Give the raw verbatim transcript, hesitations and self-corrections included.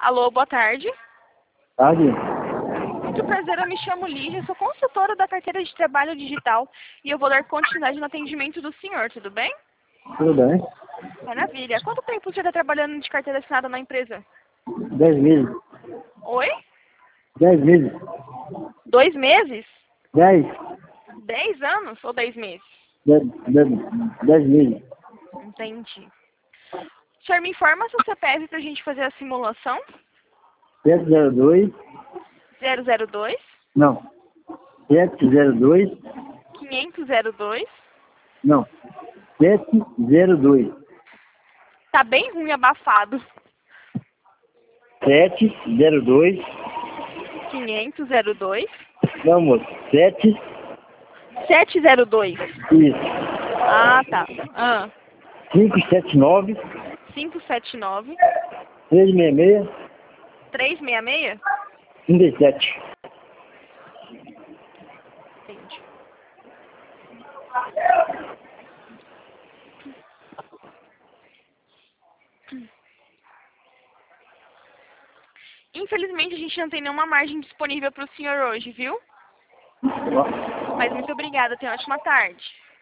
Alô, boa tarde. Tarde. Muito prazer, eu me chamo Lígia, sou consultora da carteira de trabalho digital e eu vou dar continuidade no atendimento do senhor, tudo bem? Tudo bem? Maravilha. Quanto tempo você está trabalhando de carteira assinada na empresa? Dez meses. Oi? Dez meses. Dois meses? Dez. Dez anos ou dez meses? Dez, dez, dez meses. Entendi. O senhor me informa seu C P F para a gente fazer a simulação? Sete zero dois. zero zero dois, Não. Sete zero dois. quinhentos zero dois. Não. Sete zero dois. Tá bem ruim, abafado. Sete zero dois. quinhentos zero dois. Não, moço. Sete. sete zero dois. Isso. Ah, tá. Ah. Cinco sete nove. cinco sete nove. Três seis seis. trezentos e sessenta e seis? Trinta e sete. Entendi. Infelizmente a gente não tem nenhuma margem disponível para o senhor hoje, viu? Mas muito obrigada, tenha uma ótima tarde.